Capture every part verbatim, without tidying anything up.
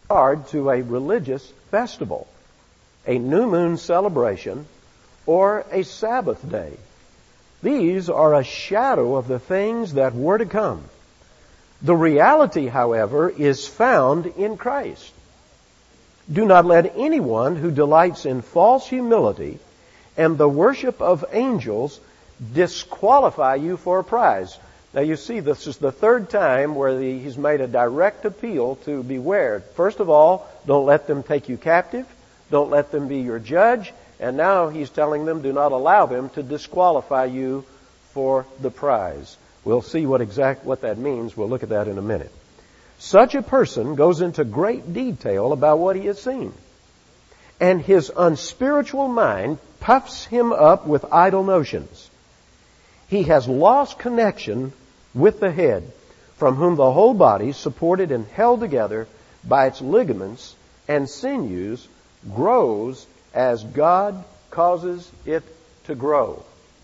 regard to a religious festival, a new moon celebration, or a Sabbath day. These are a shadow of the things that were to come. The reality, however, is found in Christ. Do not let anyone who delights in false humility and the worship of angels disqualify you for a prize. Now you see, this is the third time where the, he's made a direct appeal to beware. First of all, don't let them take you captive. Don't let them be your judge. And now he's telling them, do not allow them to disqualify you for the prize. We'll see what exact what that means. We'll look at that in a minute. Such a person goes into great detail about what he has seen. And his unspiritual mind puffs him up with idle notions. He has lost connection with the head, from whom the whole body, supported and held together by its ligaments and sinews, grows as God causes it to grow.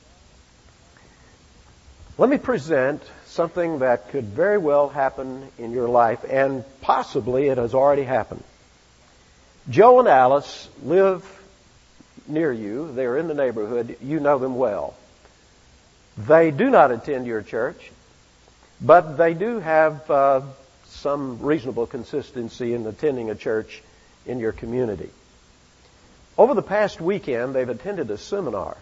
Let me present something that could very well happen in your life, and possibly it has already happened. Joe and Alice live near you. They're in the neighborhood. You know them well. They do not attend your church, but they do have uh, some reasonable consistency in attending a church in your community. Over the past weekend, they've attended a seminar.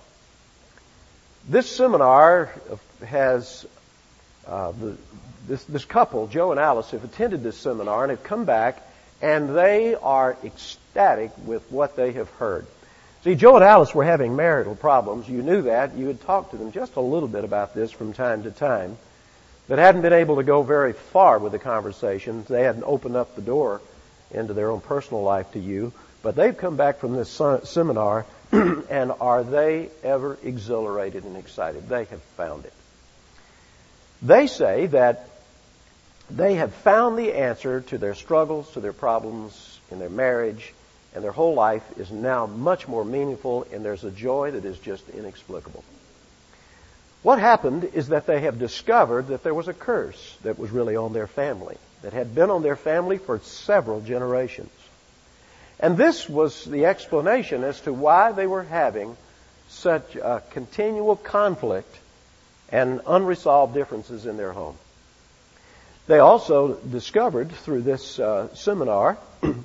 This seminar has, uh, the, this, this couple, Joe and Alice, have attended this seminar and have come back, and they are ecstatic with what they have heard. See, Joe and Alice were having marital problems. You knew that. You had talked to them just a little bit about this from time to time, but hadn't been able to go very far with the conversations. They hadn't opened up the door into their own personal life to you. But they've come back from this seminar, and are they ever exhilarated and excited? They have found it. They say that they have found the answer to their struggles, to their problems in their marriage, and their whole life is now much more meaningful, and there's a joy that is just inexplicable. What happened is that they have discovered that there was a curse that was really on their family, that had been on their family for several generations. And this was the explanation as to why they were having such a continual conflict and unresolved differences in their home. They also discovered through this uh, seminar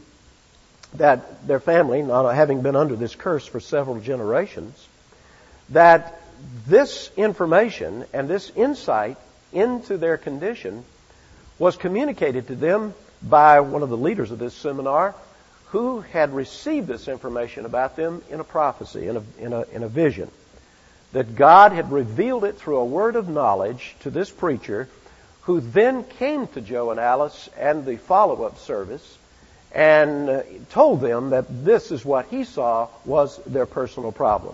that their family, not having been under this curse for several generations, that this information and this insight into their condition was communicated to them by one of the leaders of this seminar, who had received this information about them in a prophecy, in a, in a, in a vision. That God had revealed it through a word of knowledge to this preacher, who then came to Joe and Alice and the follow-up service and uh, told them that this is what he saw was their personal problem.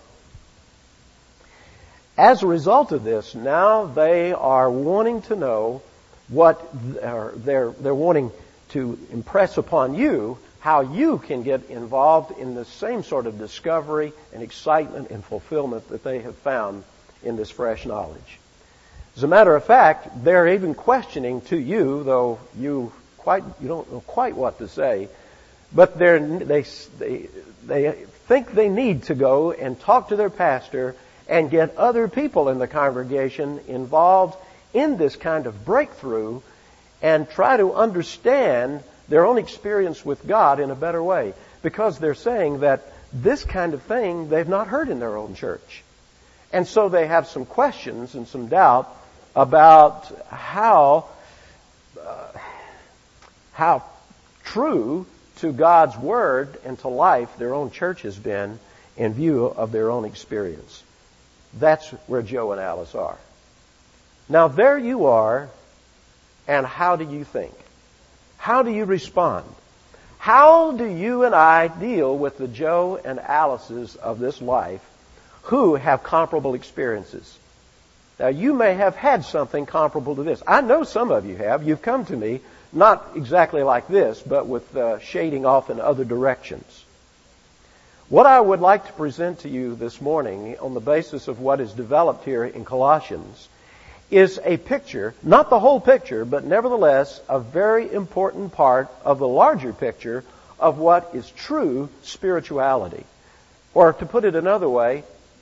As a result of this, now they are wanting to know what, uh, they're, they're wanting to impress upon you how you can get involved in the same sort of discovery and excitement and fulfillment that they have found in this fresh knowledge. As a matter of fact, they're even questioning to you, though you quite you don't know quite what to say, but they're, they they they think they need to go and talk to their pastor and get other people in the congregation involved in this kind of breakthrough and try to understand their own experience with God in a better way, because they're saying that this kind of thing they've not heard in their own church. And so they have some questions and some doubt about how uh, how true to God's Word and to life their own church has been in view of their own experience. That's where Joe and Alice are. Now there you are, and how do you think? How do you respond? How do you and I deal with the Joe and Alices of this life who have comparable experiences? Now, you may have had something comparable to this. I know some of you have. You've come to me, not exactly like this, but with uh, shading off in other directions. What I would like to present to you this morning on the basis of what is developed here in Colossians is a picture, not the whole picture, but nevertheless a very important part of the larger picture of what is true spirituality. Or to put it another way,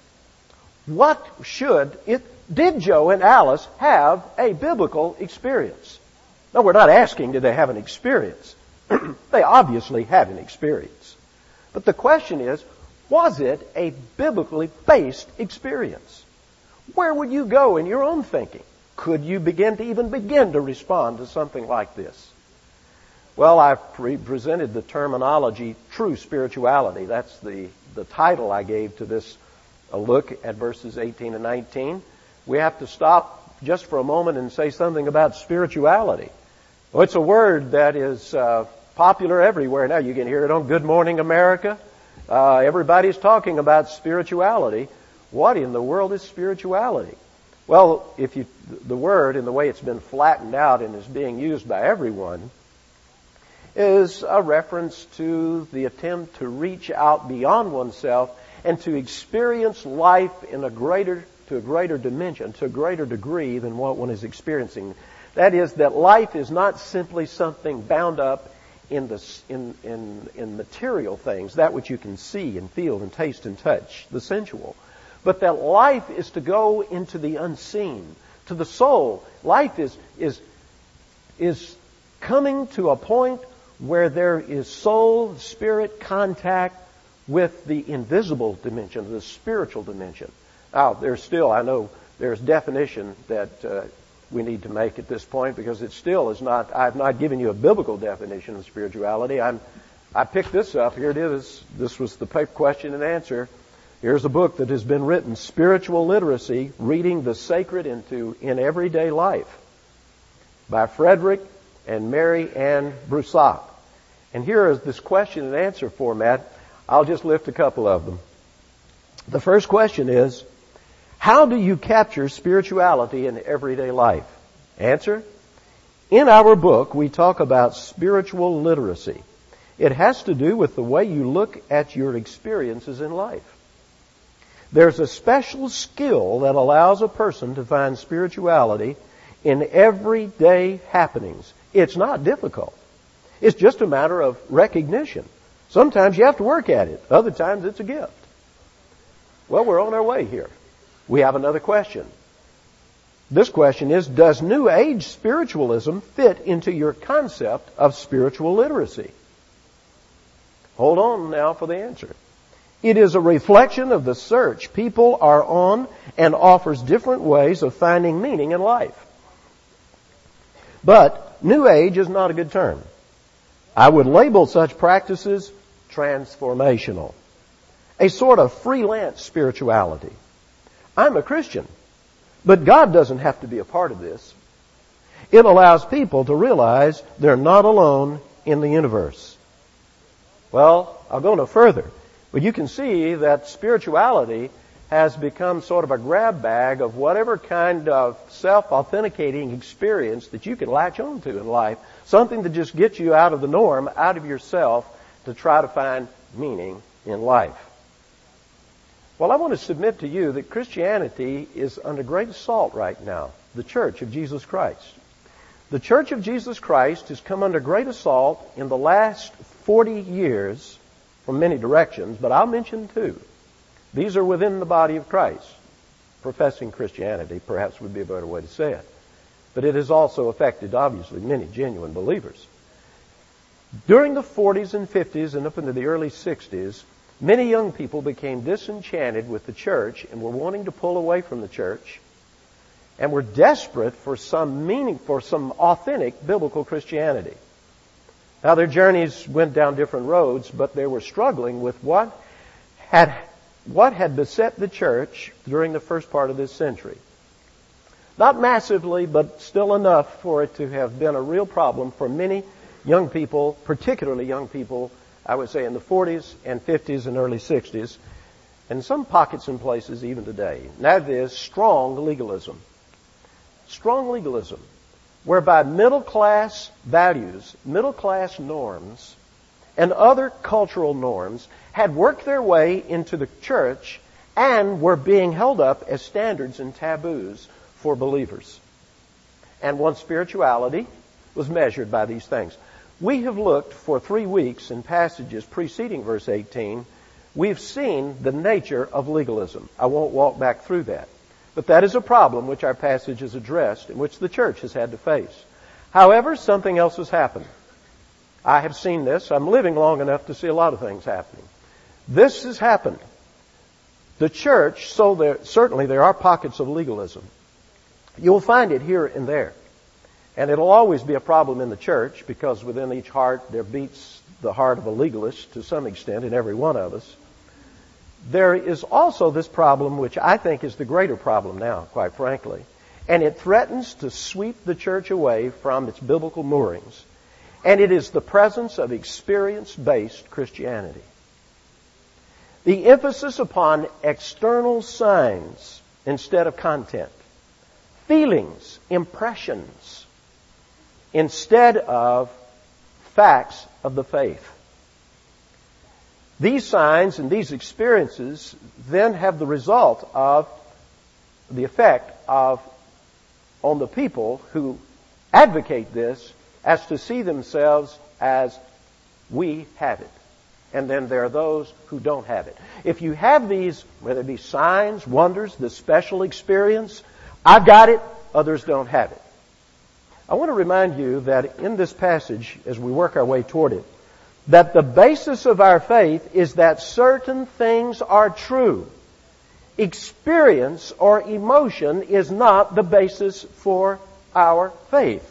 what should it, did Joe and Alice have a biblical experience? No, we're not asking did they have an experience. They obviously had an experience. But the question is, was it a biblically based experience? Where would you go in your own thinking? Could you begin to even begin to respond to something like this? Well, I've pre- presented the terminology true spirituality. That's the, the title I gave to this a look at verses eighteen and nineteen. We have to stop just for a moment and say something about spirituality. Well, it's a word that is uh, popular everywhere now. You can hear it on Good Morning America. Uh, everybody's talking about spirituality. What in the world is spirituality? Well, if you, the word, in the way it's been flattened out and is being used by everyone, is a reference to the attempt to reach out beyond oneself and to experience life in a greater, to a greater dimension, to a greater degree than what one is experiencing. That is, that life is not simply something bound up in the in in in material things, that which you can see and feel and taste and touch, the sensual. But that life is to go into the unseen, to the soul. Life is is is coming to a point where there is soul, spirit contact with the invisible dimension, the spiritual dimension. Now, there's still, I know, there's definition that uh, we need to make at this point, because it still is not, I've not given you a biblical definition of spirituality. I'm, I picked this up. Here it is. This was the paper question and answer. Here's a book that has been written, Spiritual Literacy, Reading the Sacred into in Everyday Life, by Frederick and Mary Ann Broussard. And here is this question and answer format. I'll just lift a couple of them. The first question is, how do you capture spirituality in everyday life? Answer, in our book we talk about spiritual literacy. It has to do with the way you look at your experiences in life. There's a special skill that allows a person to find spirituality in everyday happenings. It's not difficult. It's just a matter of recognition. Sometimes you have to work at it. Other times it's a gift. Well, we're on our way here. We have another question. This question is, does New Age spiritualism fit into your concept of spiritual literacy? Hold on now for the answer. It is a reflection of the search people are on and offers different ways of finding meaning in life. But New Age is not a good term. I would label such practices transformational, a sort of freelance spirituality. I'm a Christian, but God doesn't have to be a part of this. It allows people to realize they're not alone in the universe. Well, I'll go no further, but you can see that spirituality has become sort of a grab bag of whatever kind of self-authenticating experience that you can latch onto in life, something to just get you out of the norm, out of yourself, to try to find meaning in life. Well, I want to submit to you that Christianity is under great assault right now, the Church of Jesus Christ. The Church of Jesus Christ has come under great assault in the last forty years from many directions, but I'll mention two. These are within the body of Christ. Professing Christianity, perhaps, would be a better way to say it. But it has also affected, obviously, many genuine believers. During the forties and fifties and up into the early sixties, many young people became disenchanted with the church and were wanting to pull away from the church and were desperate for some meaning, for some authentic biblical Christianity. Now, their journeys went down different roads, but they were struggling with what had what had beset the church during the first part of this century. Not massively, but still enough for it to have been a real problem for many young people, particularly young people, I would say in the forties and fifties and early sixties, and some pockets and places even today. And that is strong legalism. Strong legalism, whereby middle-class values, middle-class norms, and other cultural norms had worked their way into the church and were being held up as standards and taboos for believers. And one's spirituality was measured by these things. We have looked for three weeks in passages preceding verse eighteen. We've seen the nature of legalism. I won't walk back through that. But that is a problem which our passage has addressed and which the church has had to face. However, something else has happened. I have seen this. I'm living long enough to see a lot of things happening. This has happened. The church, so there, certainly there are pockets of legalism. You'll find it here and there. And it'll always be a problem in the church because within each heart there beats the heart of a legalist to some extent in every one of us. There is also this problem which I think is the greater problem now, quite frankly. And it threatens to sweep the church away from its biblical moorings. And it is the presence of experience-based Christianity. The emphasis upon external signs instead of content. Feelings, impressions, instead of facts of the faith. These signs and these experiences then have the result of the effect of on the people who advocate this as to see themselves as we have it. And then there are those who don't have it. If you have these, whether it be signs, wonders, the special experience, I've got it, others don't have it. I want to remind you that in this passage, as we work our way toward it, that the basis of our faith is that certain things are true. Experience or emotion is not the basis for our faith.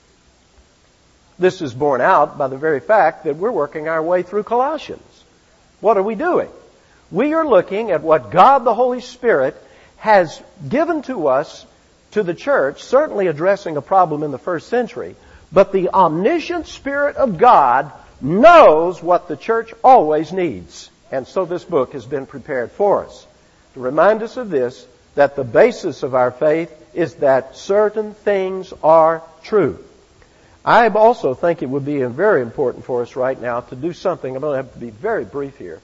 This is borne out by the very fact that we're working our way through Colossians. What are we doing? We are looking at what God the Holy Spirit has given to us, to the church, certainly addressing a problem in the first century, but the omniscient Spirit of God knows what the church always needs. And so this book has been prepared for us to remind us of this, that the basis of our faith is that certain things are true. I also think it would be very important for us right now to do something, I'm going to have to be very brief here,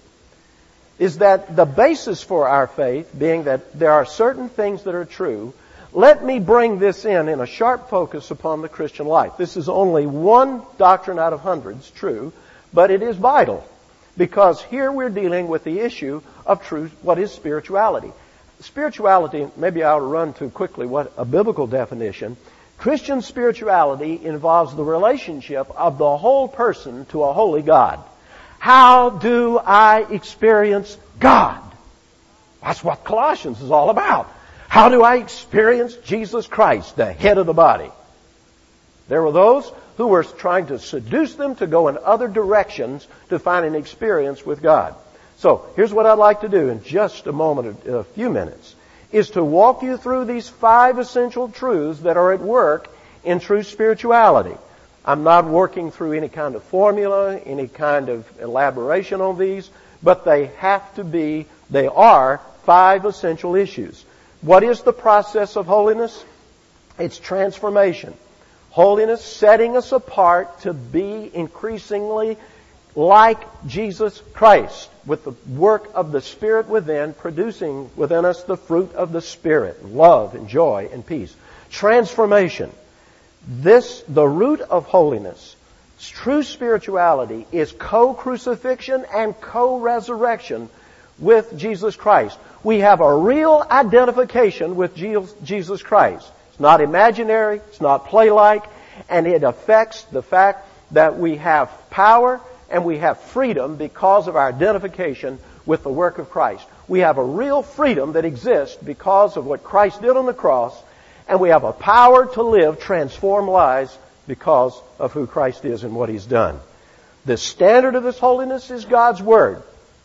is that the basis for our faith, being that there are certain things that are true, let me bring this in in a sharp focus upon the Christian life. This is only one doctrine out of hundreds, true, but it is vital because here we're dealing with the issue of truth, what is spirituality. Spirituality, maybe I ought to run too quickly what a biblical definition. Christian spirituality involves the relationship of the whole person to a holy God. How do I experience God? That's what Colossians is all about. How do I experience Jesus Christ, the head of the body? There were those who were trying to seduce them to go in other directions to find an experience with God. So, here's what I'd like to do in just a moment, a few minutes, is to walk you through these five essential truths that are at work in true spirituality. I'm not working through any kind of formula, any kind of elaboration on these, but they have to be, they are five essential issues. What is the process of holiness? It's transformation. Holiness, setting us apart to be increasingly like Jesus Christ, with the work of the Spirit within, producing within us the fruit of the Spirit, love and joy and peace. Transformation. This, the root of holiness, true spirituality, is co-crucifixion and co-resurrection with Jesus Christ. We have a real identification with Jesus Christ. It's not imaginary, it's not play-like, and it affects the fact that we have power and we have freedom because of our identification with the work of Christ. We have a real freedom that exists because of what Christ did on the cross, and we have a power to live transformed lives because of who Christ is and what He's done. The standard of this holiness is God's Word.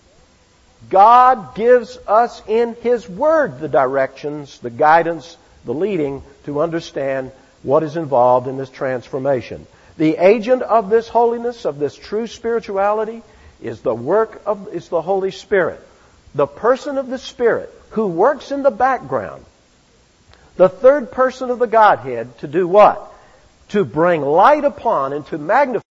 God gives us in His Word the directions, the guidance, the leading to understand what is involved in this transformation. The agent of this holiness, of this true spirituality, is the work of, is the Holy Spirit. The person of the Spirit who works in the background. The third person of the Godhead to do what? To bring light upon and to magnify